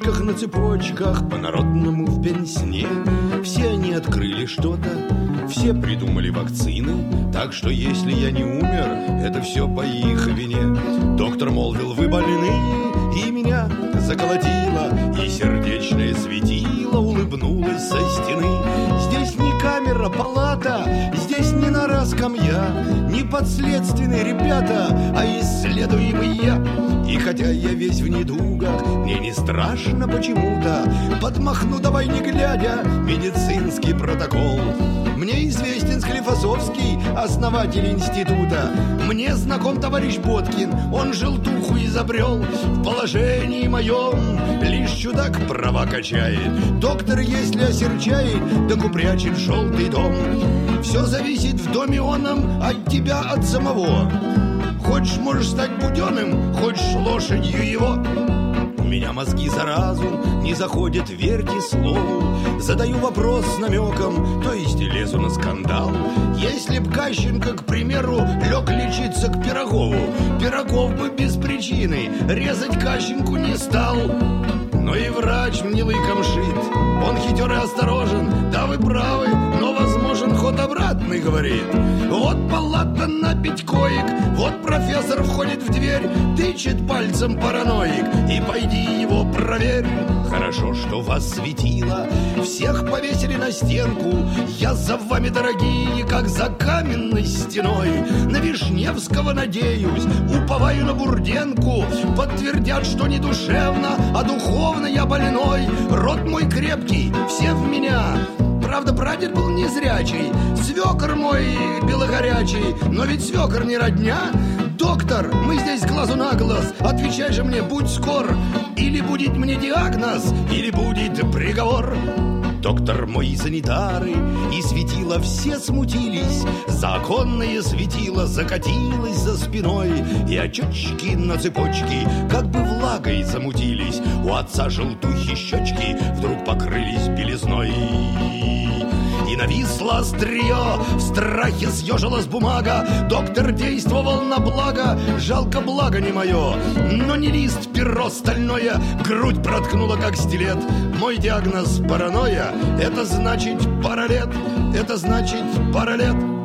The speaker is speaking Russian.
цепочках, на цепочках, по-народному в пенсне. Все они открыли что-то, все придумали вакцины. Так что если я не умер, это все по их вине. Доктор молвил: вы больны, и меня заколотило, и сердечное светило улыбнулось со стены. Здесь не камера, палата, здесь не нора, скамья, не подследственные ребята, а исследуемый я. И хотя я весь в недугах, мне не страшно почему-то. Подмахну, давай не глядя, медицинский протокол. Мне известен Склифосовский, основатель института. Мне знаком товарищ Боткин, он желтуху изобрел. В положении моем лишь чудак права качает. Доктор, если осерчает, так упрячет в желтый дом. Все зависит в доме оном от тебя, от самого. Хочешь, можешь стать буденным, хочешь лошадью его. У меня мозги за разум не заходят, верьте слову. Задаю вопрос с намеком, то есть лезу на скандал. Если б Кащенко, к примеру, лег лечиться к Пирогову, Пирогов бы без причины резать Кащенку не стал. Но и врач мне лыком шит, он хитер и осторожен. Да, вы правы, но возможен ход обратный, говорит. Вот палата на 5 коек, вот профессор входит в дверь, тычет пальцем параноик, и пойди его проверь. Хорошо, что вас светило, всех повесили на стенку. Я за вами, дорогие, как за каменной стеной. На Вишневского надеюсь, уповаю на Бурденку. Подтвердят, что не душевно, а духовно я больной. Род мой крепкий, все в меня. Правда, прадед был незрячий, свекор мой белогорячий, но ведь свекор не родня. Доктор, мы здесь глазу на глаз, отвечай же мне, будь скор. Или будет мне диагноз, или будет приговор. Доктор мой, санитары и светила все смутились. Законное светило закатилось за спиной, и очечки на цепочке как бы влагой замутились. У отца желтухи щечки вдруг покрылись белизной. И нависло острие, в страхе съежилась бумага. Доктор действовал на благо, жалко благо не мое. Но не лист, перо стальное, грудь проткнула как стилет. Мой диагноз паранойя, это значит пара лет, это значит пара лет.